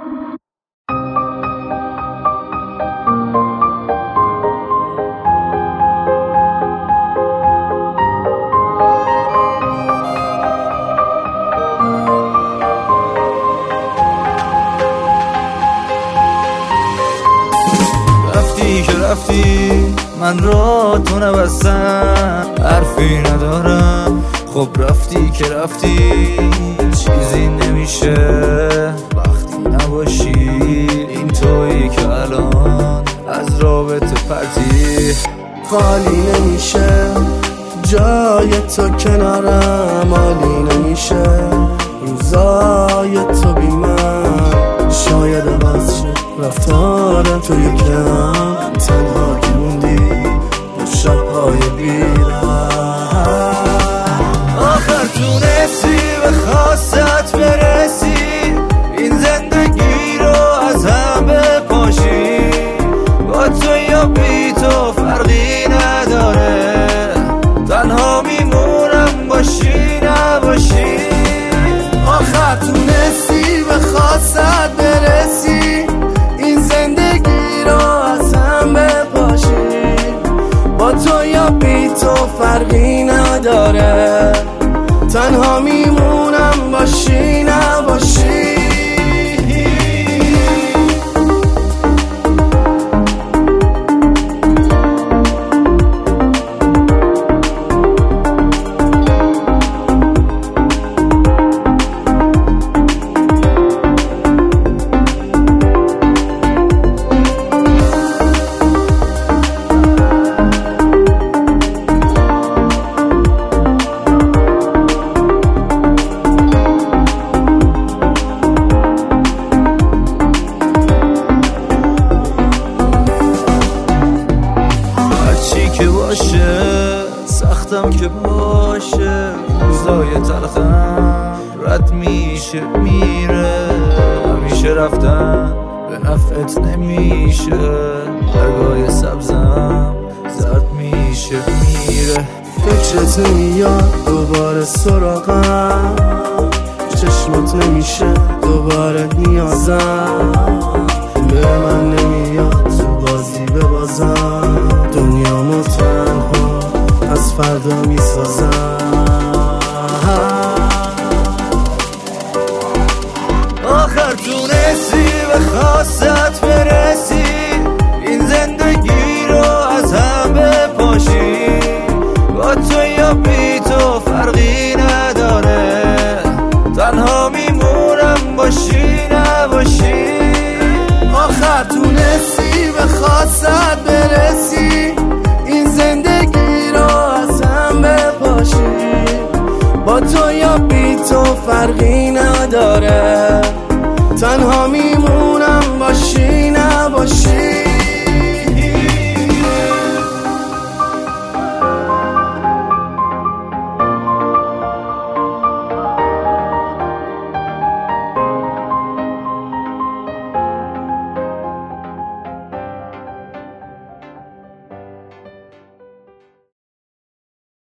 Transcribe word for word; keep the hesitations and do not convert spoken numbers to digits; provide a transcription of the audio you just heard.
رفتی که رفتی من را تو نبستم، حرفی ندارم. خب رفتی که رفتی چیزی نمیشه وقتی نباشی. این تویی که الان از رابطه پرتی. خالی نمیشه جای تو کنارم، عالی نمیشه روزای تو بی من. شاید عوض شد رفتارم تو یکم، تنها که موندی با شبهای بیرم. آخر تونستی به خواستت برسی، این زندگی رو از هم بپاشی. با تو یا بی تو فرقی نداره، تنها میمونم باشی نباشی. آخر تونستی به خواستت برسی، این زندگی رو از هم بپاشی. با تو یا بی تو فرقی نداره، تنها میمونم باشی نباشی. که باشه سختم که باشه، روزای تلخم رد میشه میره. همیشه رفتم به نفعت نمیشه، برگای سبزم زرد میشه میره. فکرت نمیاد دوباره سراغم، چشمات نمیشه دوباره نیازم. به من نمیاد تو بازی ببازم، دنیامو تنها از فردا میسازم.